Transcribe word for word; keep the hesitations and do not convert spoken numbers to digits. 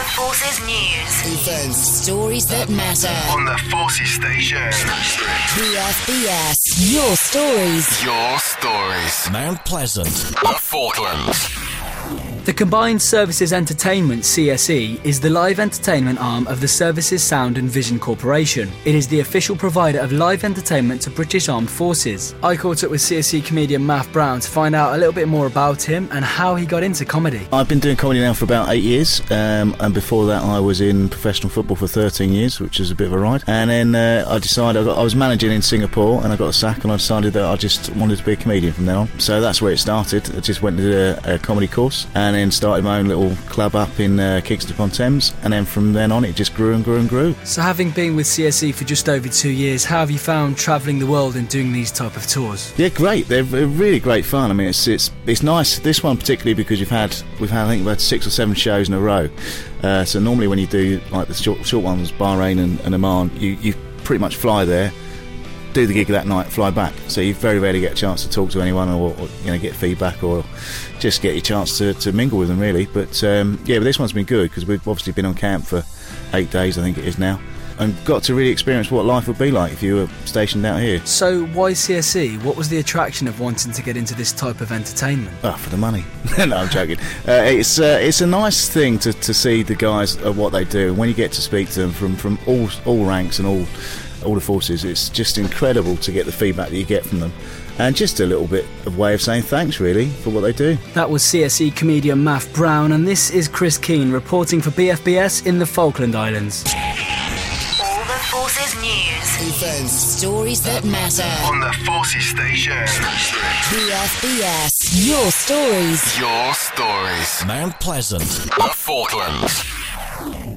Forces News. Events. Stories that matter. On the Forces Station. B F B S. Your stories. Your stories. Mount Pleasant. The Falklands. The Combined Services Entertainment, C S E, is the live entertainment arm of the Services Sound and Vision Corporation. It is the official provider of live entertainment to British Armed Forces. I caught up with C S E comedian Math Brown to find out a little bit more about him and how he got into comedy. I've been doing comedy now for about eight years, um, and before that I was in professional football for thirteen years, which is a bit of a ride. And then uh, I decided, I, got, I was managing in Singapore and I got a sack, and I decided that I just wanted to be a comedian from then on. So that's where it started. I just went to do a, a comedy course and then started my own little club up in uh, Kingston upon Thames, and then from then on it just grew and grew and grew. So having been with C S E for just over two years, how have you found travelling the world and doing these type of tours? Yeah, great. They're, they're really great fun. I mean, it's it's it's nice. This one particularly because you've had we've had I think about six or seven shows in a row. Uh, so normally when you do like the short, short ones, Bahrain and, and Oman, you you pretty much fly there, do the gig that night, fly back. So you very rarely get a chance to talk to anyone, or, or you know, get feedback, or just get your chance to, to mingle with them, really. But um, yeah, but this one's been good because we've obviously been on camp for eight days, I think it is now, and got to really experience what life would be like if you were stationed out here. So why C S E? What was the attraction of wanting to get into this type of entertainment? Oh, for the money. No, I'm joking. Uh, it's uh, it's a nice thing to, to see the guys uh, what they do, and when you get to speak to them from, from all all ranks and all all the forces, it's just incredible to get the feedback that you get from them, and just a little bit of way of saying thanks really for what they do. That was C S E comedian Math Brown, and this is Chris Keane reporting for B F B S in the Falkland Islands. All the Forces News. Events. Stories that matter. On the Forces Station. B F B S. Your stories. Your stories. Mount Pleasant. The Falklands.